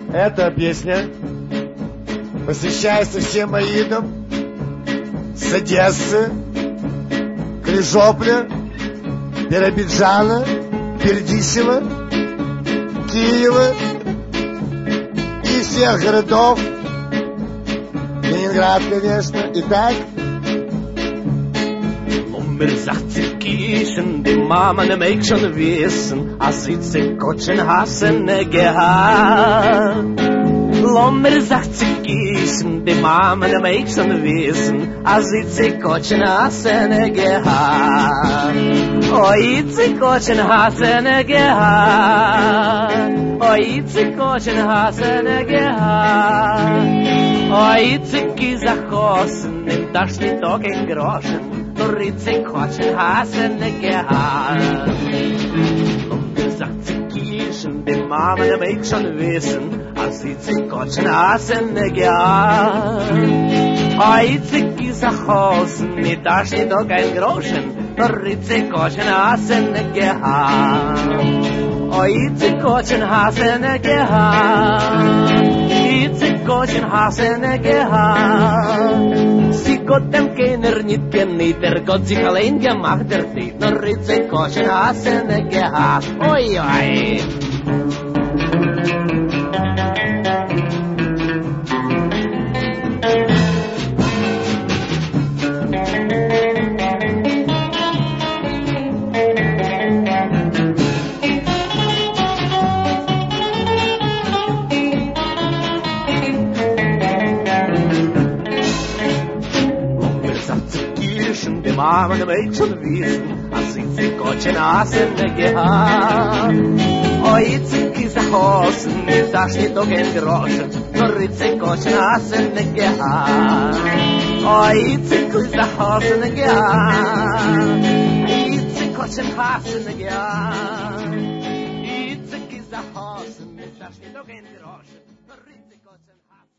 Эта песня посвящается всем аидам с Одессы, Крижопля, Биробиджана, Бердичева, Киева и всех городов. Ленинград, конечно. Итак. Mir sagt sie kischen, die Mama ne meik schon wissen, als sie zu kutschen hassen gehad. Mir sagt sie kischen, die Mama ne meik schon wissen, als sie zu kutschen hassen gehad. Oi, zu kutschen hassen gehad. Oi, zu kutschen hassen gehad. Oi, zu kizachossen, nimmt das nicht auch in Groschen. Ritze kotschen hasen gehad. Mir sagt sie kischen, die Mama ne meik schon wissen, als sie zu kotschen hasen gehad. Oi, zicki sachosen, mit da steht doch kein Groschen, Ritze kotschen hasen gehad. Oi, zicki kotschen hasen gehad. Ritze kotschen hasen gehad. Sie Gott dem keiner nicht kennt, der Gott sich allein gemacht, der Tiet nur Ritze kotschen hasen gehad. Oi, oi. Mama ne meik schon wissen, als sie zu kotschen hasen gehad. Oi, zicki sachosen, da steht doch ein Groschen, nur Ritze kotschen hasen gehad. Oi, zicki sachosen gehad. Ritze kotschen hasen gehad. Ritze sachosen, da steht doch ein Groschen, nur Ritze kotschen hasen.